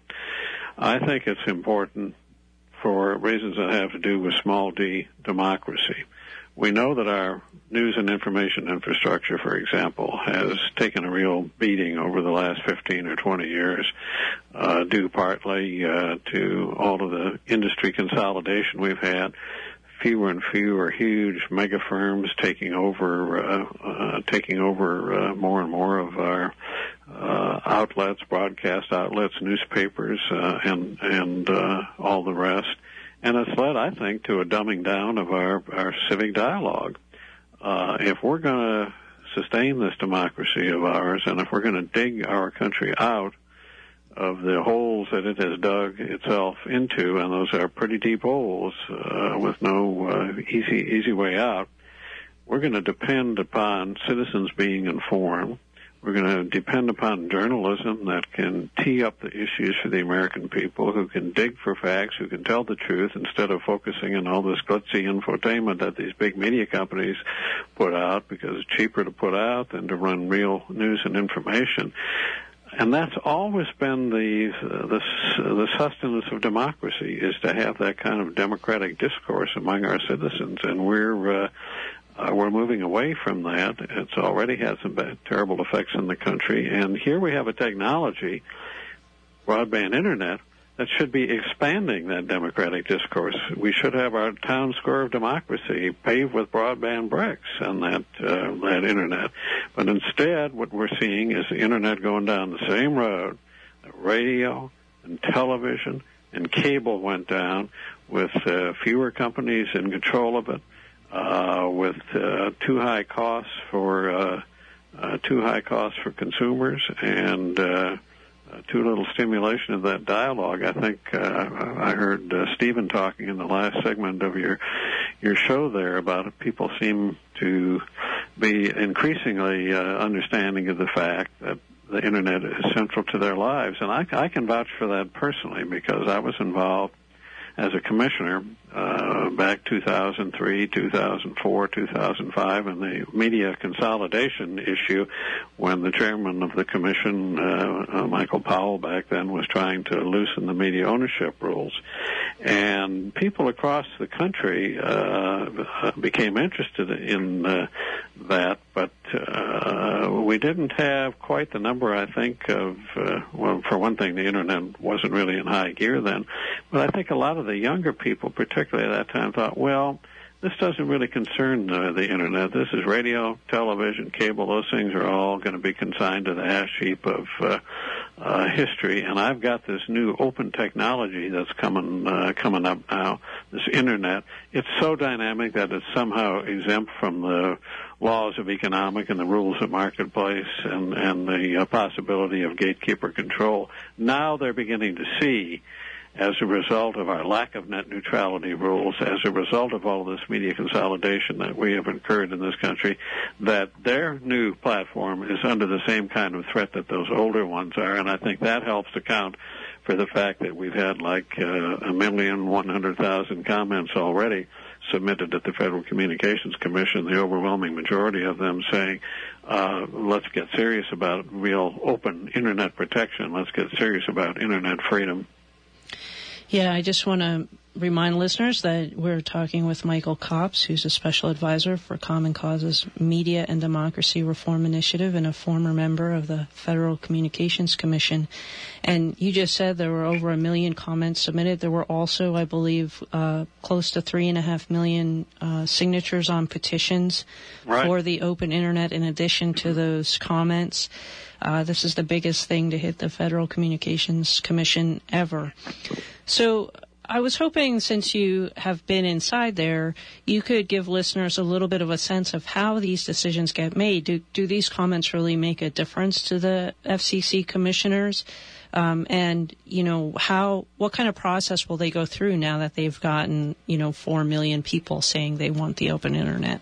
I think it's important for reasons that have to do with small d democracy. We know that our news and information infrastructure, for example, has taken a real beating over the last fifteen or twenty years, uh, due partly uh, to all of the industry consolidation we've had. Fewer and fewer huge mega firms taking over, uh, uh, taking over uh, more and more of our uh, outlets, broadcast outlets, newspapers, uh, and and uh, all the rest. And it's led, I think, to a dumbing down of our, our civic dialogue. Uh, if we're going to sustain this democracy of ours, and if we're going to dig our country out of the holes that it has dug itself into, and those are pretty deep holes uh, with no uh, easy easy way out, we're going to depend upon citizens being informed. We're going to depend upon journalism that can tee up the issues for the American people, who can dig for facts, who can tell the truth instead of focusing on all this glitzy infotainment that these big media companies put out, because it's cheaper to put out than to run real news and information. And that's always been the the, the sustenance of democracy, is to have that kind of democratic discourse among our citizens. And we're uh, Uh, we're moving away from that. It's already had some bad, terrible effects in the country. And here we have a technology, broadband internet, that should be expanding that democratic discourse. We should have our town square of democracy paved with broadband bricks and that, uh, that internet. But instead, what we're seeing is the internet going down the same road. Radio and television and cable went down with uh, fewer companies in control of it. Uh, with uh, too high costs for uh, uh, too high costs for consumers and uh, uh, too little stimulation of that dialogue. I think uh, I heard uh, Stephen talking in the last segment of your your show there about it. People seem to be increasingly uh, understanding of the fact that the internet is central to their lives, and I, I can vouch for that personally, because I was involved as a commissioner uh, back two thousand three, two thousand four, two thousand five, and the media consolidation issue, when the chairman of the commission, uh, uh, Michael Powell, back then was trying to loosen the media ownership rules. And people across the country uh, became interested in uh, that, but uh, we didn't have quite the number, I think, of, uh, well, for one thing, the Internet wasn't really in high gear then, but I think a lot of the younger people, particularly at that time, thought, well, this doesn't really concern uh, the Internet. This is radio, television, cable. Those things are all going to be consigned to the ash heap of uh, uh, history. And I've got this new open technology that's coming uh, coming up now, this Internet. It's so dynamic that it's somehow exempt from the laws of economic and the rules of marketplace and, and the uh, possibility of gatekeeper control. Now they're beginning to see, as a result of our lack of net neutrality rules, as a result of all this media consolidation that we have incurred in this country, that their new platform is under the same kind of threat that those older ones are, and I think that helps account for the fact that we've had like uh, a million, one hundred thousand comments already submitted at the Federal Communications Commission, the overwhelming majority of them saying, uh, let's get serious about real open Internet protection, let's get serious about Internet freedom. Yeah, I just want to remind listeners that we're talking with Michael Copps, who's a special advisor for Common Cause's Media and Democracy Reform Initiative and a former member of the Federal Communications Commission. And you just said there were over a million comments submitted. There were also, I believe, uh, close to three and a half million uh, signatures on petitions right. for the open Internet in addition to those comments. Uh, this is the biggest thing to hit the Federal Communications Commission ever. So I was hoping, since you have been inside there, you could give listeners a little bit of a sense of how these decisions get made. Do, do these comments really make a difference to the F C C commissioners? Um, and, you know, how, what kind of process will they go through now that they've gotten, you know, four million people saying they want the open Internet?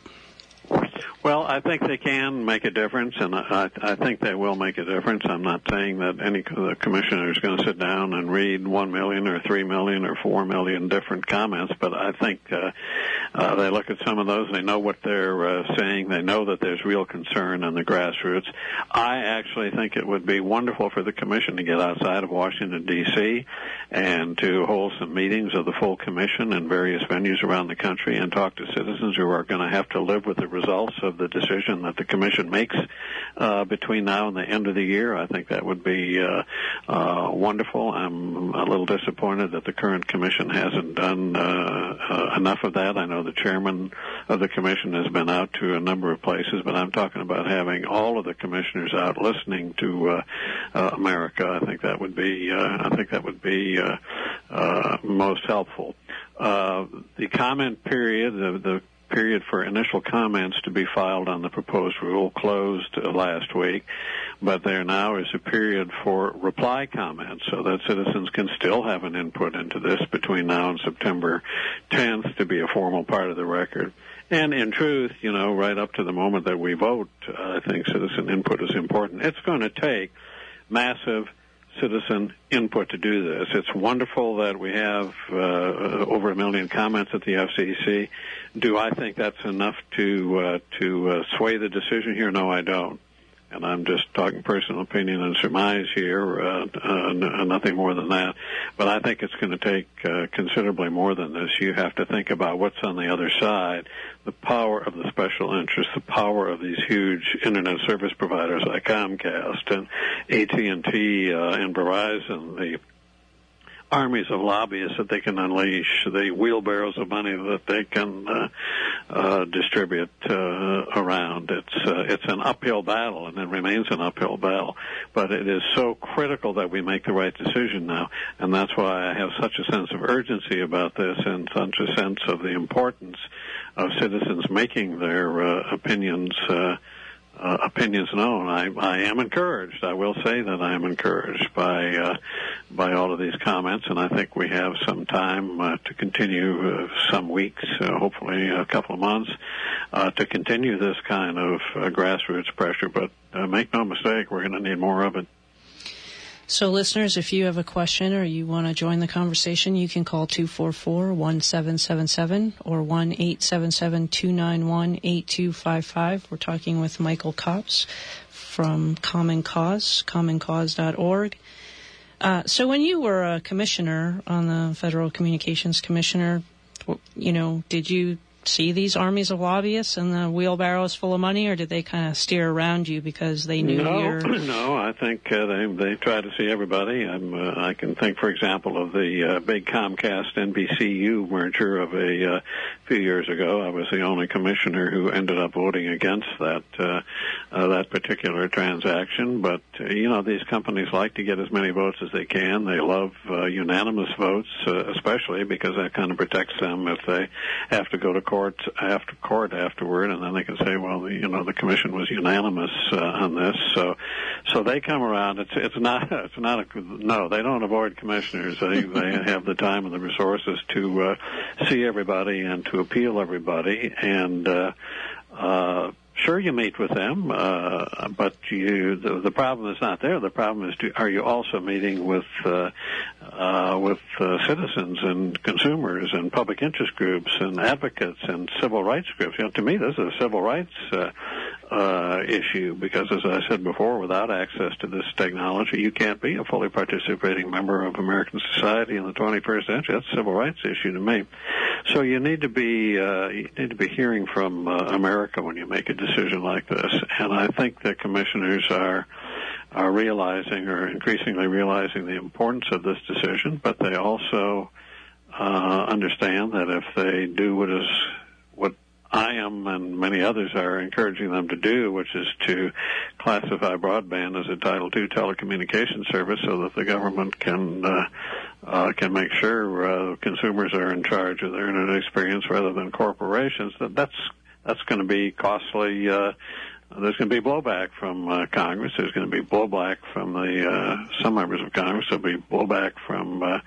Well, I think they can make a difference, and I, I think they will make a difference. I'm not saying that any the commissioner is going to sit down and read one million or three million or four million different comments, but I think uh, uh, they look at some of those, they know what they're uh, saying, they know that there's real concern on the grassroots. I actually think it would be wonderful for the commission to get outside of Washington, D C, and to hold some meetings of the full commission in various venues around the country and talk to citizens who are going to have to live with the results of the decision that the commission makes uh, between now and the end of the year. I think that would be uh, uh, wonderful. I'm a little disappointed that the current commission hasn't done uh, uh, enough of that. I know the chairman of the commission has been out to a number of places, but I'm talking about having all of the commissioners out listening to uh, uh, America. I think that would be uh, I think that would be uh, uh, most helpful. Uh, the comment period, the, the period for initial comments to be filed on the proposed rule closed uh, last week, but there now is a period for reply comments so that citizens can still have an input into this between now and September tenth to be a formal part of the record. And in truth, you know, right up to the moment that we vote, uh, I think citizen input is important. It's going to take massive citizen input to do this. It's wonderful that we have uh, over a million comments at the F C C. Do I think that's enough to uh, to uh, sway the decision here? No, I don't. And I'm just talking personal opinion and surmise here, uh, uh, n- nothing more than that. But I think it's going to take uh, considerably more than this. You have to think about what's on the other side, the power of the special interests, the power of these huge Internet service providers like Comcast and A T and T uh, and Verizon, the armies of lobbyists that they can unleash, the wheelbarrows of money that they can uh, uh, distribute uh, around. It's uh, it's an uphill battle, and it remains an uphill battle. But it is so critical that we make the right decision now, and that's why I have such a sense of urgency about this and such a sense of the importance of citizens making their uh, opinions uh, Uh, opinions known. I, I am encouraged. I will say that I am encouraged by uh, by all of these comments, and I think we have some time uh, to continue, uh, some weeks, uh, hopefully a couple of months, uh, to continue this kind of uh, grassroots pressure. But uh, make no mistake, we're going to need more of it. So, listeners, if you have a question or you want to join the conversation, you can call two four four, one seven seven seven or one eight seven seven, two nine one, eight two five five. We're talking with Michael Copps from Common Cause, common cause dot org. Uh, so when you were a commissioner on the Federal Communications Commissioner, you know, did you see these armies of lobbyists and the wheelbarrows full of money, or did they kind of steer around you because they knew no, you're... No, I think uh, they they try to see everybody. I'm, uh, I can think, for example, of the uh, big Comcast N B C U merger of a uh, few years ago. I was the only commissioner who ended up voting against that uh, uh, that particular transaction. But, uh, you know, these companies like to get as many votes as they can. They love uh, unanimous votes, uh, especially because that kind of protects them if they have to go to court after court afterward, and then they can say, well, the, you know, the commission was unanimous uh, on this. So, so they come around. It's it's not it's not a no. They don't avoid commissioners. They they have the time and the resources to uh, see everybody and to appeal everybody. And uh, uh, sure, you meet with them, uh, but you the, the problem is not there. The problem is, do, are you also meeting with uh, uh, with uh, citizens and consumers and public interest groups and advocates and civil rights groups? You know, to me, this is a civil rights uh, uh, issue because, as I said before, without access to this technology, you can't be a fully participating member of American society in the twenty-first century. That's a civil rights issue to me. So you need to be uh, you need to be hearing from uh, America when you make a decision like this, and I think that commissioners are are realizing or increasingly realizing the importance of this decision, but they also uh, understand that if they do what is what I am and many others are encouraging them to do, which is to classify broadband as a Title two telecommunications service so that the government can uh, uh, can make sure uh, consumers are in charge of their internet experience rather than corporations, that that's that's going to be costly. Uh, there's going to be blowback from uh, Congress. There's going to be blowback from the uh, some members of Congress. There'll be blowback from uh,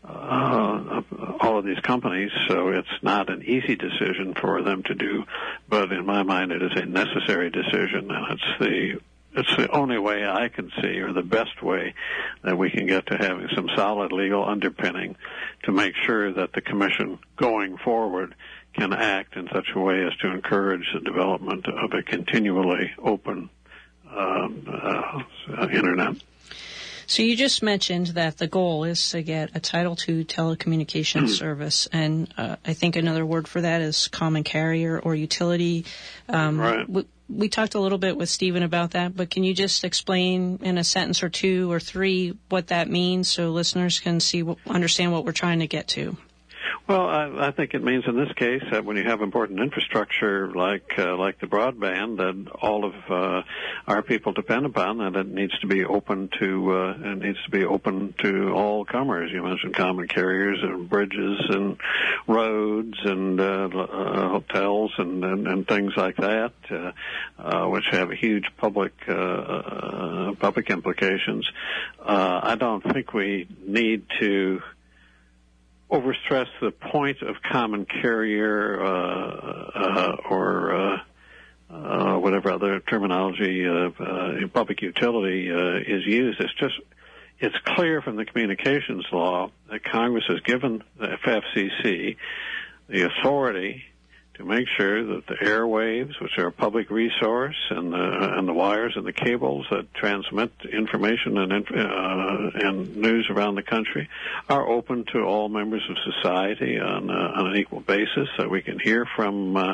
uh, all of these companies. So it's not an easy decision for them to do, but in my mind, it is a necessary decision, and it's the it's the only way I can see, or the best way that we can get to having some solid legal underpinning to make sure that the Commission going forward can act in such a way as to encourage the development of a continually open um, uh, Internet. So you just mentioned that the goal is to get a Title two telecommunications service, and uh, I think another word for that is common carrier or utility. Um, right. We, we talked a little bit with Stephen about that, but can you just explain in a sentence or two or three what that means so listeners can see, understand what we're trying to get to? Well, I, I think it means in this case that when you have important infrastructure like uh, like the broadband that all of uh, our people depend upon, that it needs to be open to uh, it needs to be open to all comers. You mentioned common carriers and bridges and roads and uh, uh, hotels and, and, and things like that, uh, uh, which have huge public uh, uh, public implications. Uh, I don't think we need to overstress the point of common carrier uh, uh, or uh, uh, whatever other terminology of uh, public utility uh, is used. It's just it's clear from the communications law that Congress has given the F F C C the authority to make sure that the airwaves, which are a public resource, and the and the wires and the cables that transmit information and uh, and news around the country, are open to all members of society on, uh, on an equal basis, that we can hear from uh,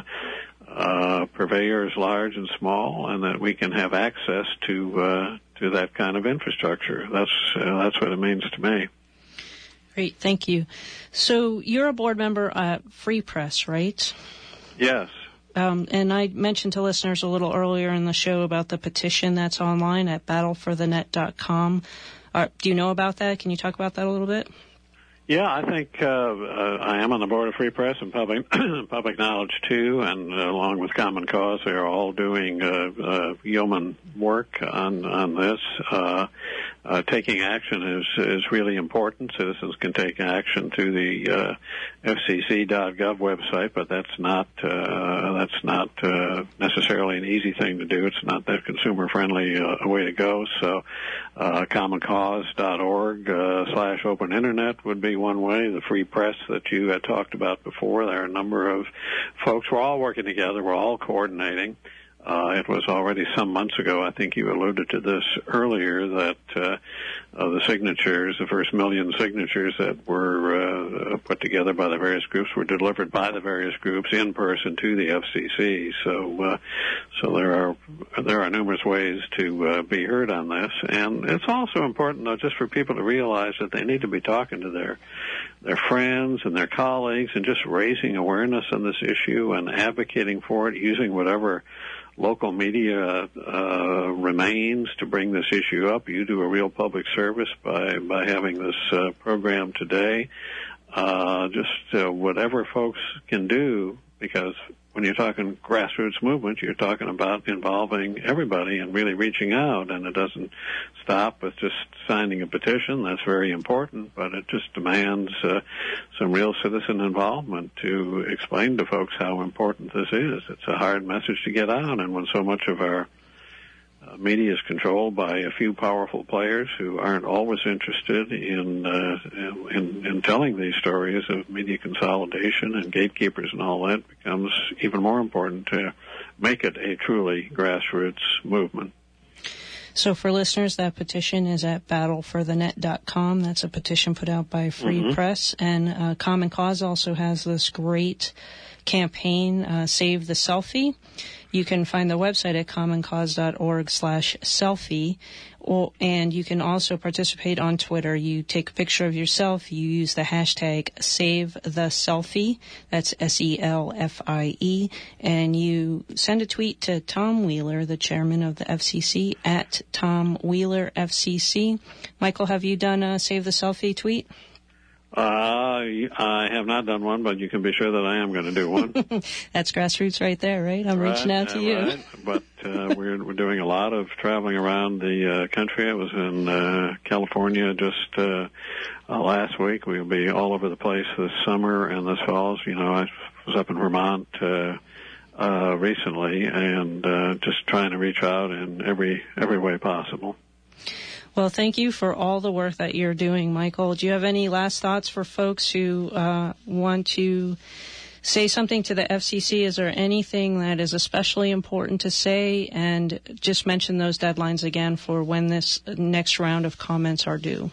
uh, purveyors large and small, and that we can have access to uh, to that kind of infrastructure. That's uh, that's what it means to me. Great, thank you. So you're a board member at Free Press, right? Yes. Um, and I mentioned to listeners a little earlier in the show about the petition that's online at battle for the net dot com. Uh, do you know about that? Can you talk about that a little bit? Yeah, I think uh, uh, I am on the board of Free Press and Public Public Knowledge too, and uh, along with Common Cause, they are all doing uh, uh, yeoman work on on this. Uh, uh, taking action is is really important. Citizens can take action through the uh, F C C dot gov website, but that's not uh, that's not uh, necessarily an easy thing to do. It's not that consumer friendly uh, way to go. So, uh, common cause dot org uh, slash open internet would be one way. The Free Press that you had talked about before, there are a number of folks. We're all working together. We're all coordinating. Uh, it was already some months ago, I think you alluded to this earlier, that uh, uh, the signatures, the first million signatures that were uh, put together by the various groups were delivered by the various groups in person to the F C C. So uh, so there are there are numerous ways to uh, be heard on this. And it's also important, though, just for people to realize that they need to be talking to their their friends and their colleagues and just raising awareness on this issue and advocating for it, using whatever local media uh, remains to bring this issue up. You do a real public service by, by having this uh, program today. Uh, just uh, whatever folks can do, because when you're talking grassroots movement, you're talking about involving everybody and really reaching out, and it doesn't stop with just signing a petition. That's very important, but it just demands uh, some real citizen involvement to explain to folks how important this is. It's a hard message to get out, and when so much of our uh, media is controlled by a few powerful players who aren't always interested in, uh, in in telling these stories of media consolidation and gatekeepers and all that, it becomes even more important to make it a truly grassroots movement. So for listeners, that petition is at battle for the net dot com. That's a petition put out by Free mm-hmm. Press. And uh, Common Cause also has this great campaign, uh, Save the Selfie. You can find the website at common cause dot org slash selfie. Or, and you can also participate on Twitter. You take a picture of yourself. You use the hashtag Save the Selfie. That's S E L F I E. And you send a tweet to Tom Wheeler, the chairman of the F C C, at Tom Wheeler F C C. Michael, have you done a Save the Selfie tweet? Uh, I have not done one, but you can be sure that I am going to do one. That's grassroots right there, right? I'm right, reaching out to you. Right. But uh, we're, we're doing a lot of traveling around the uh, country. I was in uh, California just uh, uh, last week. We'll be all over the place this summer and this fall. You know, I was up in Vermont uh, uh, recently, and uh, just trying to reach out in every every way possible. Well, thank you for all the work that you're doing, Michael. Do you have any last thoughts for folks who uh, want to say something to the F C C? Is there anything that is especially important to say? And just mention those deadlines again for when this next round of comments are due.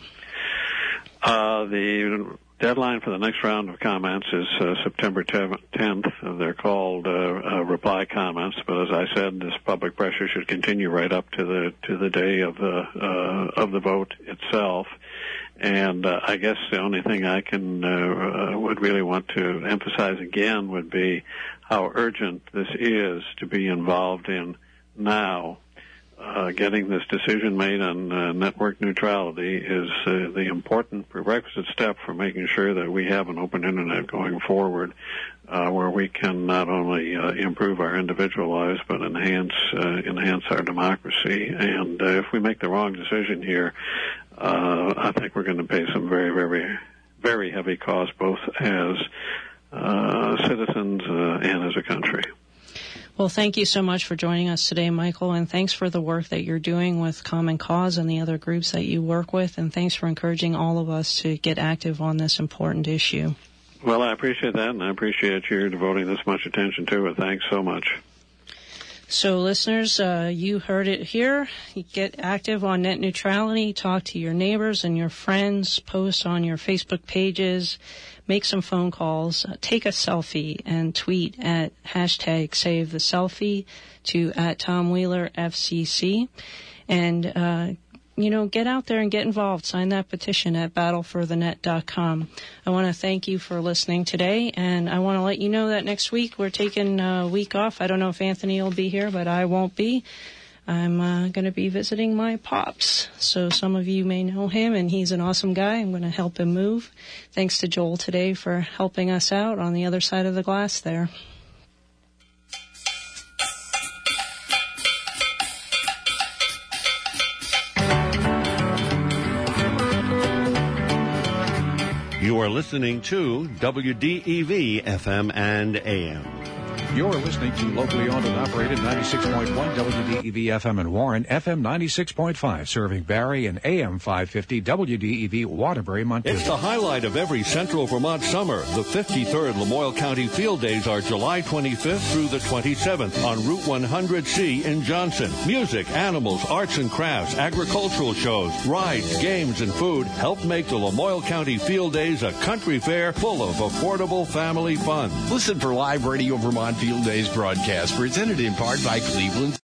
Uh, the deadline for the next round of comments is uh, September tenth. They're called uh, uh, reply comments, but as I said, this public pressure should continue right up to the to the day of the uh, of the vote itself. And uh, I guess the only thing I can uh, uh, would really want to emphasize again would be how urgent this is to be involved in now. Uh, getting this decision made on uh, network neutrality is uh, the important prerequisite step for making sure that we have an open internet going forward, uh, where we can not only uh, improve our individual lives but enhance uh, enhance our democracy. And uh, if we make the wrong decision here, uh, I think we're going to pay some very, very, very heavy costs, both as uh, citizens uh, and as a country. Well, thank you so much for joining us today, Michael, and thanks for the work that you're doing with Common Cause and the other groups that you work with, and thanks for encouraging all of us to get active on this important issue. Well, I appreciate that, and I appreciate you devoting this much attention to it. Thanks so much. So, listeners, uh, you heard it here. You get active on net neutrality. Talk to your neighbors and your friends. Post on your Facebook pages. Make some phone calls. Uh, take a selfie and tweet at hashtag Save the Selfie to at Tom Wheeler F C C. And, uh, you know, get out there and get involved. Sign that petition at battle for the net dot com. I want to thank you for listening today, and I want to let you know that next week we're taking a week off. I don't know if Anthony will be here, but I won't be. I'm uh, going to be visiting my pops. So some of you may know him, and he's an awesome guy. I'm going to help him move. Thanks to Joel today for helping us out on the other side of the glass there. You are listening to W D E V F M and A M. You're listening to locally owned and operated ninety-six point one W D E V F M in Warren, F M ninety-six point five serving Barrie, and A M five fifty W D E V Waterbury, Montana. It's the highlight of every Central Vermont summer. The fifty-third Lamoille County Field Days are July twenty-fifth through the twenty-seventh on Route one hundred C in Johnson. Music, animals, arts and crafts, agricultural shows, rides, games, and food help make the Lamoille County Field Days a country fair full of affordable family fun. Listen for live Radio Vermont Field Days broadcast presented in part by Cleveland